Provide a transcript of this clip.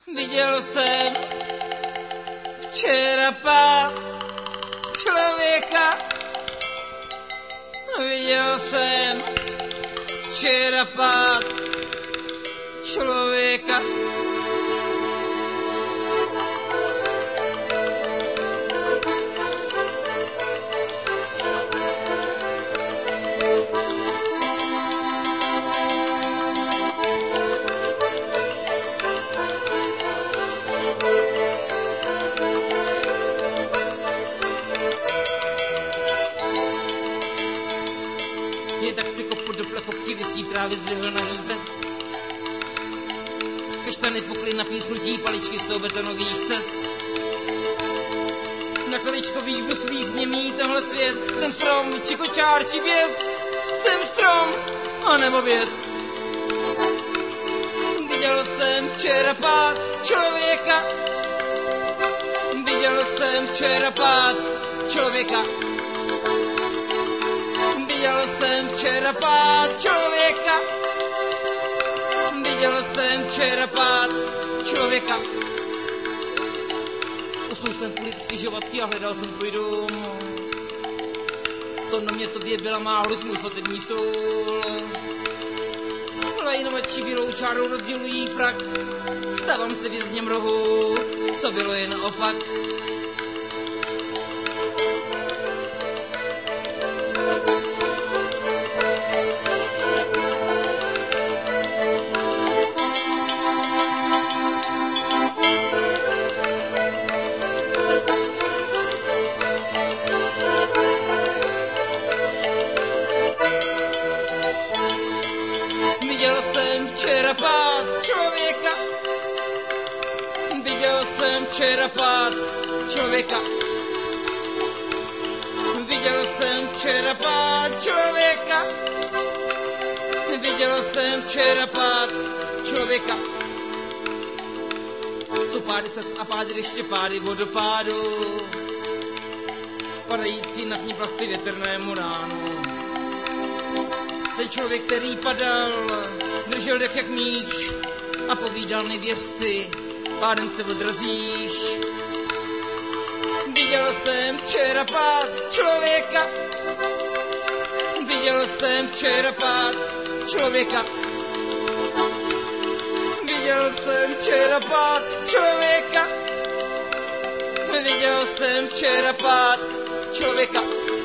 Viděl jsem včera pád člověka. Viděl jsem včera pád člověka. Právě zvyhl na líbez. Kaštany pukly na písnutí, paličky jsou betonových cest. Na količkových buslích měmí tenhle svět. Jsem strom, či kočár, či běs. Jsem strom, anebo běs. Viděl jsem včera pád člověka. Viděl jsem včera pád člověka. Viděl jsem včera pád člověka. Viděl jsem včera pád člověka. Usnul jsem kvůli křižovatky a hledal jsem tvůj dům. To na mě tobě byla má hluď, můj fotební stůl. Lajnovači bílou čárou rozdělují frak. Stávám se vězněm rohu, co bylo jen opak. Viděl jsem včera pád člověka. Viděl jsem včera pád člověka. Viděl jsem včera pád člověka. Viděl jsem včera pád člověka. Tu pády ses a pády ještě pády vodopádu. Padající na ní plachty větrnému ránu. Ten člověk, který padal, držel dech jak míč a povídal mi věř si, pádem se odrazíš. Viděl jsem včera pád člověka. Viděl jsem včera pád člověka. Viděl jsem včera pád člověka. Viděl jsem včera pád člověka.